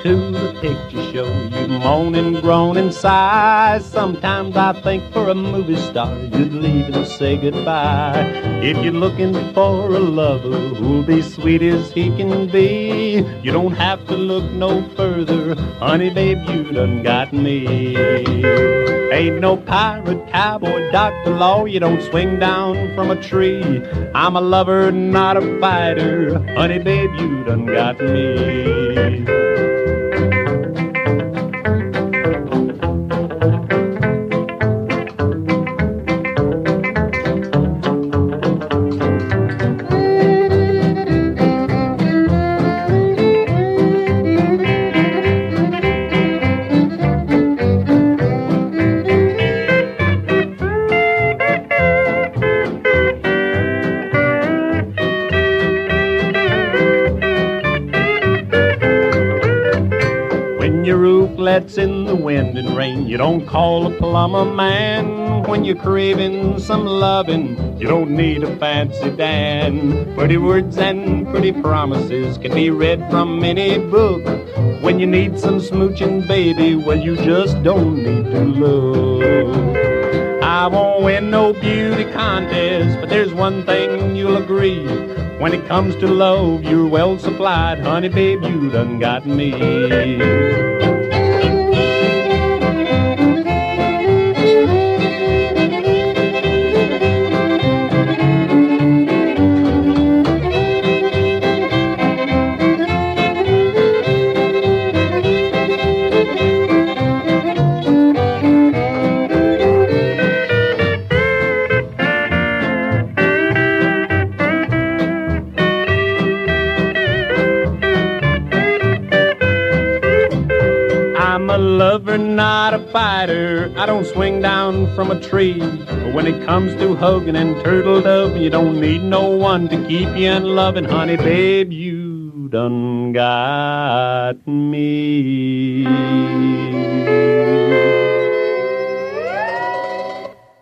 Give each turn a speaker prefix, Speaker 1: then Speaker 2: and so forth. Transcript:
Speaker 1: to the picture show. You moan and groan and sigh. Sometimes I think for a movie star you'd leave and say goodbye. If you're looking for a lover who'll be sweet as he can be, you don't have to look no further. Honey, babe, you done got me. Ain't no pirate, cowboy, doctor, law. You don't swing down from a tree. I'm a lover, not a fighter. Honey, babe, you done got me. Lets in the wind and rain. You don't call a plumber man. When you're craving some loving, you don't need a fancy Dan. Pretty words and pretty promises can be read from any book. When you need some smooching, baby, well, you just don't need to look. I won't win no beauty contest, but there's one thing you'll agree. When it comes to love, you're well supplied. Honey, babe, you done got me. I'm a lover, not a fighter. I don't swing down from a tree. But when it comes to hugging and turtle dove, you don't need no one to keep you in loving. Honey, babe, you done got me.